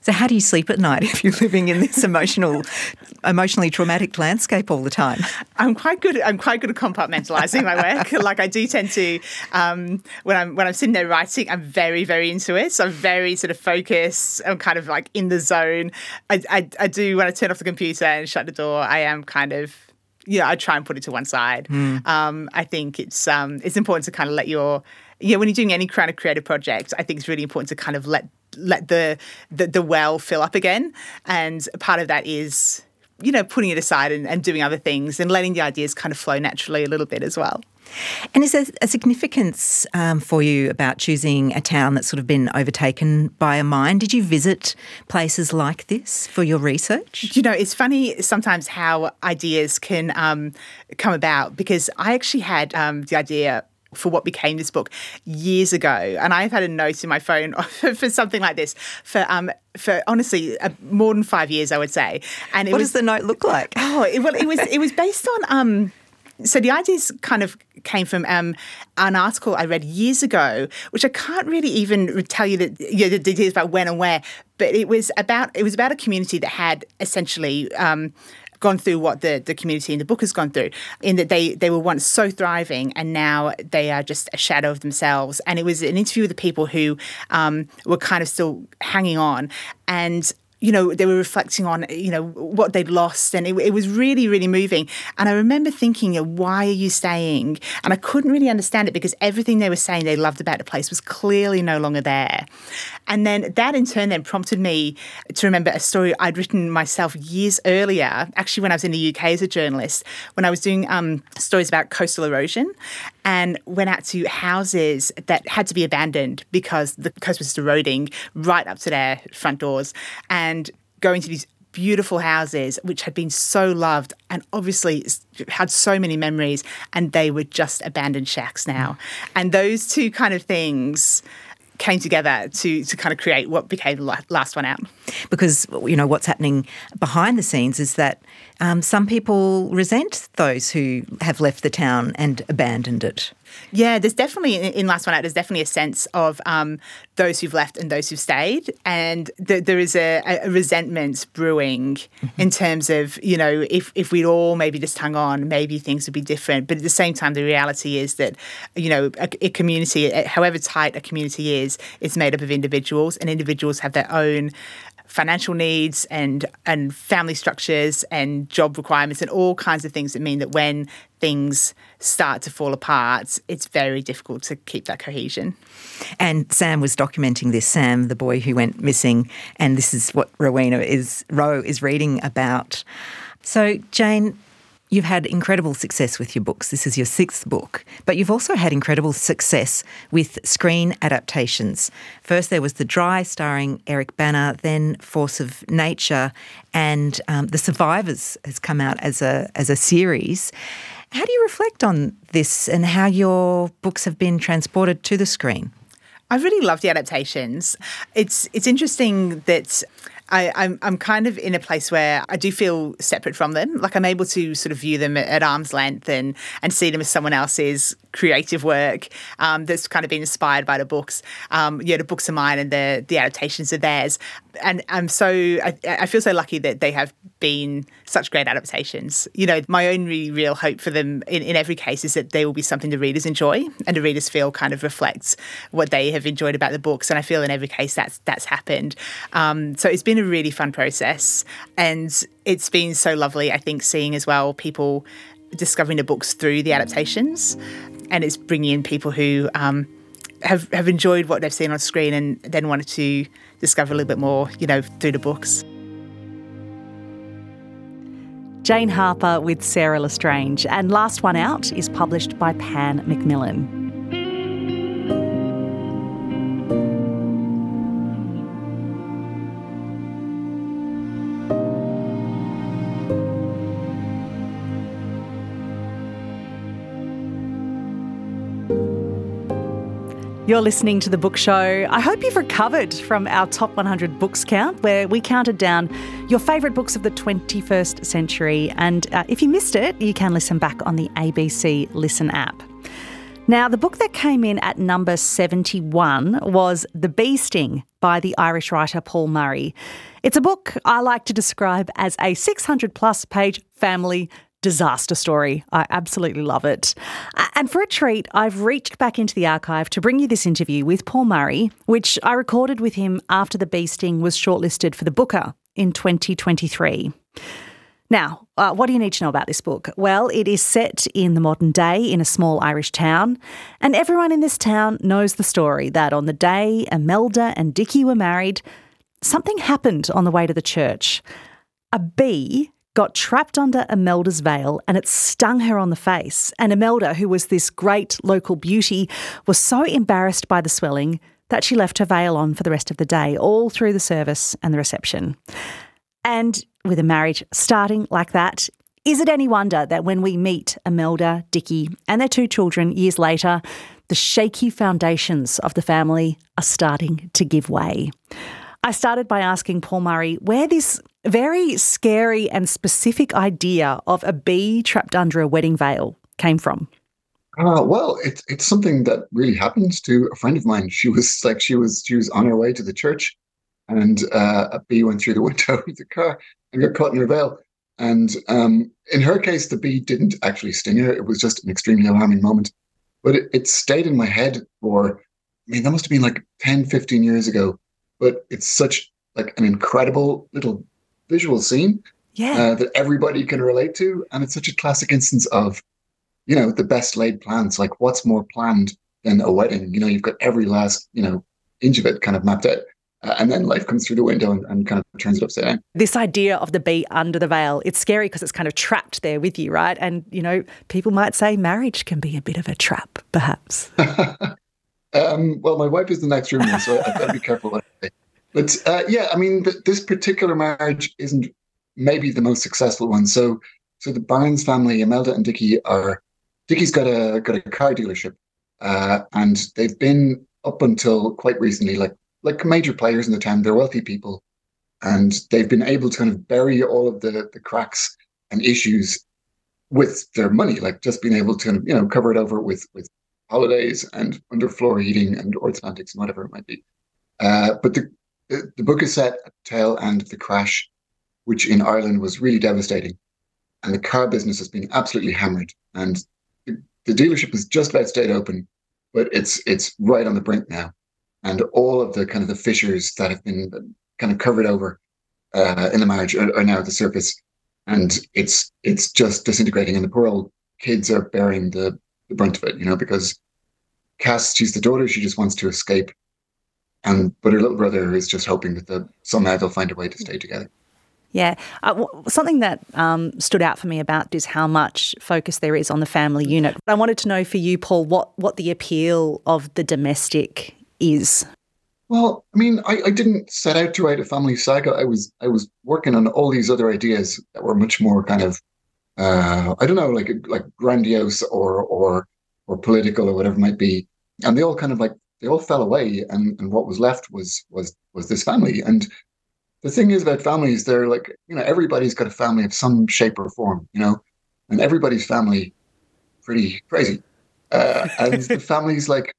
So how do you sleep at night if you're living in this emotional, emotionally traumatic landscape all the time? I'm quite good. I'm quite good at compartmentalising my work. Like I do tend to, um, when I'm when I'm sitting there writing, I'm very very into it. So I'm very sort of focused. I'm kind of like in the zone. I I, I do when I turn off the computer and shut the door. I am kind of. Yeah, I try and put it to one side. Mm. Um, I think it's um, it's important to kind of let your yeah when you're doing any kind of creative project, I think it's really important to kind of let let the, the the well fill up again, and part of that is you know putting it aside and, and doing other things and letting the ideas kind of flow naturally a little bit as well. And is there a significance um, for you about choosing a town that's sort of been overtaken by a mine? Did you visit places like this for your research? You know, it's funny sometimes how ideas can um, come about, because I actually had um, the idea for what became this book years ago, and I've had a note in my phone for something like this for um for honestly uh, more than five years, I would say. And it what was, does the note look like? Oh, it, well, it was it was based on um. So the ideas kind of came from um, an article I read years ago, which I can't really even tell you the, you know, the details about when and where, but it was about it was about a community that had essentially um, gone through what the, the community in the book has gone through, in that they, they were once so thriving and now they are just a shadow of themselves. And it was an interview with the people who um, were kind of still hanging on, and you know, they were reflecting on, you know, what they'd lost, and it, it was really, really moving. And I remember thinking, you know, why are you staying? And I couldn't really understand it, because everything they were saying they loved about the place was clearly no longer there. And then that in turn then prompted me to remember a story I'd written myself years earlier, actually when I was in the U K as a journalist, when I was doing um, stories about coastal erosion, and went out to houses that had to be abandoned because the coast was eroding right up to their front doors, and going to these beautiful houses which had been so loved and obviously had so many memories, and they were just abandoned shacks now. And those two kind of things came together to to kind of create what became the last one out. Because, you know, what's happening behind the scenes is that um, some people resent those who have left the town and abandoned it. Yeah, there's definitely, in Last One Out, there's definitely a sense of um, those who've left and those who've stayed. And th- there is a, a resentment brewing mm-hmm. in terms of, you know, if, if we'd all maybe just hung on, maybe things would be different. But at the same time, the reality is that, you know, a, a community, however tight a community is, it's made up of individuals, and individuals have their own financial needs and and family structures and job requirements and all kinds of things that mean that when things start to fall apart, it's very difficult to keep that cohesion. And Sam was documenting this, Sam, the boy who went missing, and this is what Rowena is, Ro is reading about. So, Jane, you've had incredible success with your books. This is your sixth book, but you've also had incredible success with screen adaptations. First there was The Dry, starring Eric Bana, then Force of Nature, and um, The Survivors has come out as a as a series. How do you reflect on this and how your books have been transported to the screen? I really love the adaptations. It's it's interesting that I, I'm I'm kind of in a place where I do feel separate from them. Like I'm able to sort of view them at, at arm's length and and see them as someone else's creative work um, that's kind of been inspired by the books. Um, yeah, the books are mine and the the adaptations are theirs. And I'm so I, I feel so lucky that they have been such great adaptations. You know, my only real hope for them in, in every case is that they will be something the readers enjoy and the readers feel kind of reflects what they have enjoyed about the books. And I feel in every case that's that's happened. Um, so it's been a really fun process, and it's been so lovely, I think, seeing as well people discovering the books through the adaptations, and it's bringing in people who um, have have enjoyed what they've seen on screen and then wanted to discover a little bit more, you know, through the books. Jane Harper with Sarah Lestrange, and Last One Out is published by Pan Macmillan. You're listening to The Book Show. I hope you've recovered from our Top one hundred Books count, where we counted down your favourite books of the twenty-first century. And uh, if you missed it, you can listen back on the A B C Listen app. Now, the book that came in at number seventy-one was The Bee Sting by the Irish writer Paul Murray. It's a book I like to describe as a six hundred plus page family disaster story. I absolutely love it. And for a treat, I've reached back into the archive to bring you this interview with Paul Murray, which I recorded with him after The Bee Sting was shortlisted for the Booker in twenty twenty-three. Now, uh, what do you need to know about this book? Well, it is set in the modern day in a small Irish town, and everyone in this town knows the story that on the day Imelda and Dickie were married, something happened on the way to the church. A bee got trapped under Imelda's veil and it stung her on the face. And Imelda, who was this great local beauty, was so embarrassed by the swelling that she left her veil on for the rest of the day, all through the service and the reception. And with a marriage starting like that, is it any wonder that when we meet Imelda, Dickie and their two children years later, the shaky foundations of the family are starting to give way? I started by asking Paul Murray where this very scary and specific idea of a bee trapped under a wedding veil came from. Uh, well, it's it's something that really happened to a friend of mine. She was like she was she was on her way to the church, and uh, a bee went through the window of the car and got caught in her veil. And um, in her case, the bee didn't actually sting her. It was just an extremely alarming moment. But it, it stayed in my head for, I mean, that must have been like ten, fifteen years ago. But it's such like an incredible little visual scene yeah. uh, that everybody can relate to. And it's such a classic instance of, you know, the best laid plans. Like, what's more planned than a wedding? You know, you've got every last, you know, inch of it kind of mapped out. Uh, and then life comes through the window and, and kind of turns it upside down. This idea of the bee under the veil, it's scary because it's kind of trapped there with you, right? And, you know, people might say marriage can be a bit of a trap, perhaps. um, well, my wife is the next room, so I've got to be careful what I say. But uh, yeah, I mean, th- this particular marriage isn't maybe the most successful one. So so the Barnes family, Imelda and Dickie, are, Dickie's got a, got a car dealership. Uh, and they've been up until quite recently, like, like major players in the town. They're wealthy people, and they've been able to kind of bury all of the, the cracks and issues with their money, like just being able to, you know, cover it over with, with holidays and underfloor heating and orthodontics and whatever it might be. Uh, but the, the the book is set at the tail end of the crash, which in Ireland was really devastating, and the car business has been absolutely hammered. And the, the dealership is just about stayed open, but it's it's right on the brink now. And all of the kind of the fissures that have been kind of covered over uh, in the marriage are, are now at the surface, and it's it's just disintegrating. And the poor old kids are bearing the, the brunt of it, you know, because Cass, she's the daughter, she just wants to escape, and but her little brother is just hoping that the, somehow they'll find a way to stay together. Yeah. Uh, w- something that um, stood out for me about is how much focus there is on the family unit. I wanted to know for you, Paul, what, what the appeal of the domestic is. Well, I mean, I, I didn't set out to write a family saga. I was I was working on all these other ideas that were much more kind of, uh, I don't know, like like grandiose or or or political or whatever it might be. And they all kind of like, they all fell away. And, and what was left was was was this family. And the thing is about families, they're like, you know, everybody's got a family of some shape or form, you know, and everybody's family pretty crazy. Uh, and the family's like,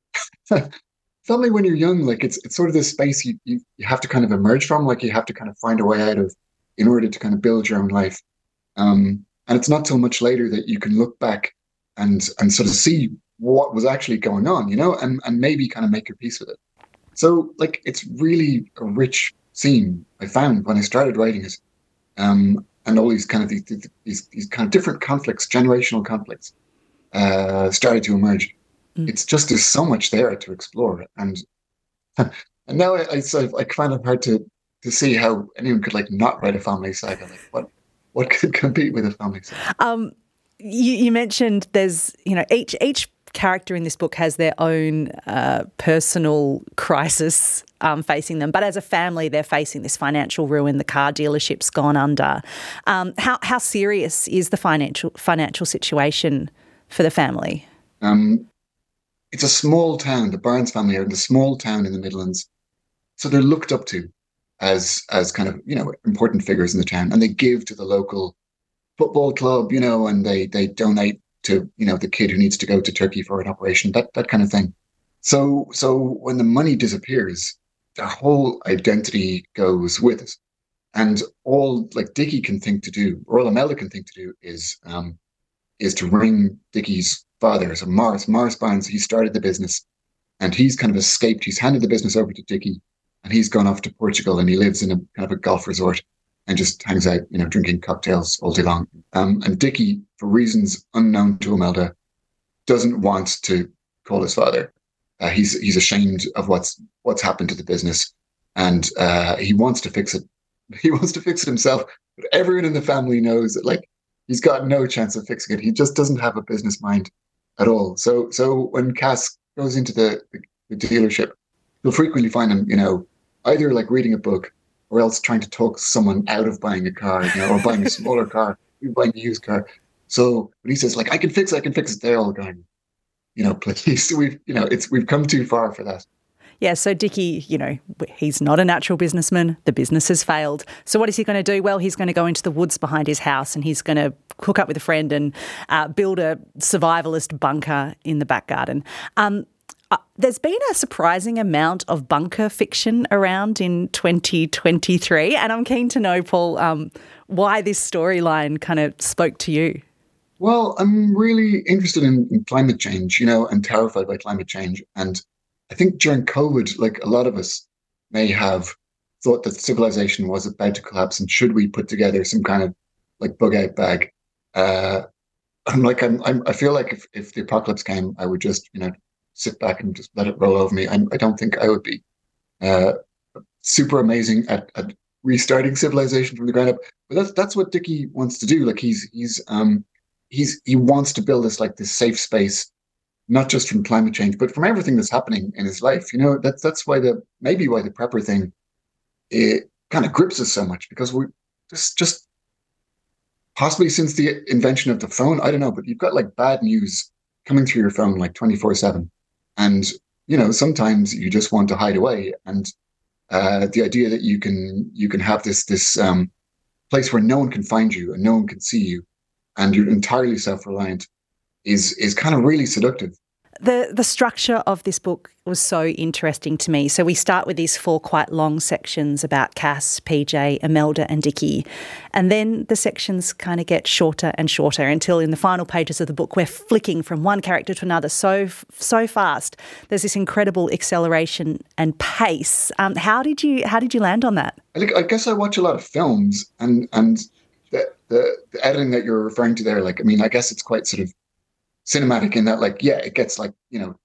family when you're young, like it's it's sort of this space you, you you have to kind of emerge from, like you have to kind of find a way out of in order to kind of build your own life. Um, and it's not till much later that you can look back and and sort of see what was actually going on, you know, and, and maybe kind of make your peace with it. So like it's really a rich scene I found when I started writing it. Um, and all these kind of these, these these kind of different conflicts, generational conflicts, uh, started to emerge. It's just, there's so much there to explore. And and now I, I sort of, I find it hard to, to see how anyone could like not write a family saga. Like what, what could compete with a family saga? Um, you, you mentioned there's, you know, each, each character in this book has their own uh, personal crisis um, facing them. But as a family, they're facing this financial ruin. The car dealership's gone under. Um, how, how serious is the financial, financial situation for the family? Um, It's a small town. The Barnes family are in a small town in the Midlands. So they're looked up to as as kind of, you know, important figures in the town. And they give to the local football club, you know, and they they donate to, you know, the kid who needs to go to Turkey for an operation, that that kind of thing. So so when the money disappears, their whole identity goes with it. And all like Dickie can think to do, or all Imelda can think to do is um, is to ring Dickie's father, so Morris, Morris Barnes. He started the business and he's kind of escaped. He's handed the business over to Dickie and he's gone off to Portugal and he lives in a kind of a golf resort and just hangs out, you know, drinking cocktails all day long. Um, and Dickie, for reasons unknown to Imelda, doesn't want to call his father. Uh, he's he's ashamed of what's what's happened to the business, and uh, he wants to fix it. He wants to fix it himself, but everyone in the family knows that like he's got no chance of fixing it. He just doesn't have a business mind at all. So so when Cass goes into the, the, the dealership, you'll frequently find him, you know, either like reading a book or else trying to talk someone out of buying a car, you know, or buying a smaller car, or buying a used car. So when he says like I can fix it, I can fix it, they're all going, you know, please, we've you know, it's we've come too far for that. Yeah, so Dickie, you know, he's not a natural businessman. The business has failed. So what is he going to do? Well, he's going to go into the woods behind his house and he's going to hook up with a friend and uh, build a survivalist bunker in the back garden. Um, uh, there's been a surprising amount of bunker fiction around in twenty twenty-three, and I'm keen to know, Paul, um, why this storyline kind of spoke to you. Well, I'm really interested in, in climate change, you know, and terrified by climate change. And I think during COVID, like a lot of us may have thought that civilization was about to collapse and should we put together some kind of like bug out bag? Uh, I'm like, I'm, I'm, I feel like if, if the apocalypse came, I would just, you know, sit back and just let it roll over me. I'm, I don't think I would be uh, super amazing at, at restarting civilization from the ground up. But that's that's what Dickie wants to do. Like he's he's um he's he wants to build this like this safe space, not just from climate change, but from everything that's happening in his life. You know, that's that's why the maybe why the prepper thing it kind of grips us so much, because we just just possibly since the invention of the phone, I don't know, but you've got like bad news coming through your phone like twenty-four seven, and you know sometimes you just want to hide away, and uh, the idea that you can you can have this this um, place where no one can find you and no one can see you, and you're entirely self-reliant. is is kind of really seductive. The the structure of this book was so interesting to me. So we start with these four quite long sections about Cass, P J, Imelda and Dickie. And then the sections kind of get shorter and shorter until in the final pages of the book we're flicking from one character to another so so fast. There's this incredible acceleration and pace. Um, how did you how did you land on that? I think I guess I watch a lot of films and and the, the the editing that you're referring to there, like I mean, I guess it's quite sort of cinematic in that, like, yeah, it gets like, you know,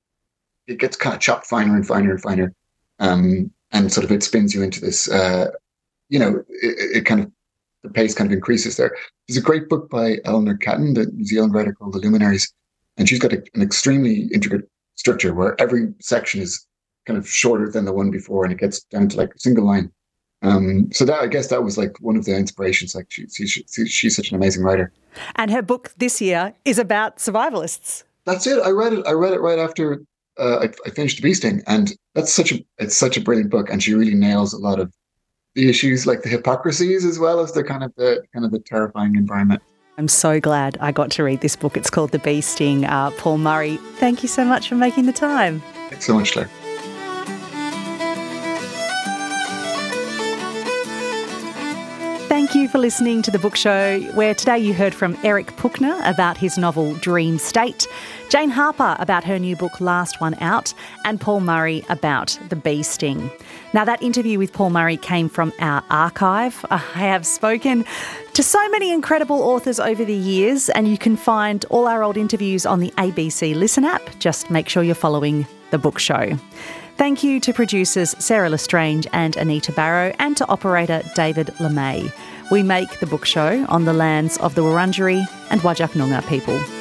it gets kind of chopped finer and finer and finer. Um, and sort of it spins you into this, uh, you know, it, it kind of, the pace kind of increases there. There's a great book by Eleanor Catton, the New Zealand writer, called The Luminaries. And she's got a, an extremely intricate structure where every section is kind of shorter than the one before and it gets down to like a single line. Um, so that I guess that was like one of the inspirations. Like she, she, she, she's such an amazing writer. And her book this year is about survivalists. That's it. I read it. I read it right after uh, I, I finished The Bee Sting, and that's such a it's such a brilliant book. And she really nails a lot of the issues, like the hypocrisies, as well as the kind of the kind of the terrifying environment. I'm so glad I got to read this book. It's called The Bee Sting. Uh, Paul Murray, thank you so much for making the time. Thanks so much, Claire. Thank you for listening to The Book Show, where today you heard from Eric Puchner about his novel Dream State, Jane Harper about her new book Last One Out, and Paul Murray about The Bee Sting. Now, that interview with Paul Murray came from our archive. I have spoken to so many incredible authors over the years, and you can find all our old interviews on the A B C Listen app. Just make sure you're following The Book Show. Thank you to producers Sarah Lestrange and Anita Barrow, and to operator David LeMay. We make The Book Show on the lands of the Wurundjeri and Whadjuk Noongar people.